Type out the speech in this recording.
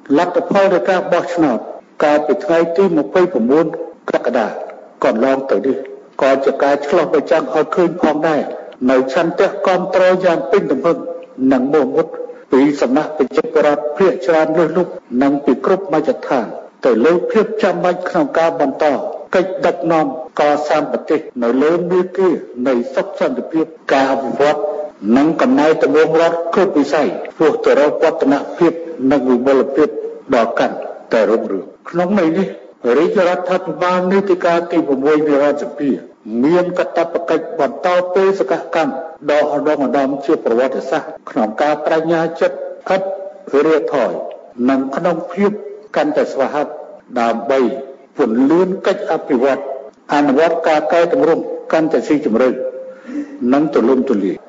លទ្ធផលនៃការបោះឆ្នោតកាលពីថ្ងៃទី29 កក្កដាកន្លងទៅនេះក៏ជាការឆ្លុះបញ្ចាំងឲ្យឃើញផងដែរនៅឆន្ទៈគាំទ្រយ៉ាងពេញទំហឹងនិងមោះមុតពីសំណាក់ប្រជាពលរដ្ឋភាគច្រើនលើសលប់និងពីគ្រប់មជ្ឈដ្ឋានទៅលើភាពចាំបាច់ក្នុងការបន្តកិច្ចដឹកនាំកសាងប្រទេសនៅលើមាគ៌ានៃសុខសន្តិភាពការអភិវឌ្ឍនិងកំណែទម្រង់រដ្ឋគ្រប់វិស័យឆ្ពោះទៅរកវឌ្ឍនភាពនិងវិបុលភាពដ៏កាន់តែរុងរឿងក្នុងន័យនេះរាជរដ្ឋាភិបាលនីតិកាលទី6នៃរដ្ឋសភាមានកាតព្វកិច្ចបន្តបេសកកម្មដ៏ឧត្តមឧត្តមជាប្រវត្តិសាស្ត្រក្នុងការបញ្ញាចិត្តឥតរាថយនិងក្នុងភាពកាន់តែស្វាហាប់ដើម្បីពន្លឿនកិច្ចអភិវឌ្ឍអនុវត្តការកែតម្រង់កាន់តែស៊ីជម្រៅនិងទូលំទូលាយ